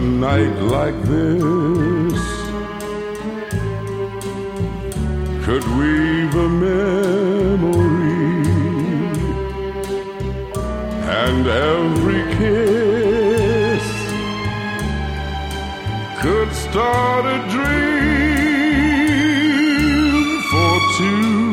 night like this could weave a memory, and every kiss could start a dream for two.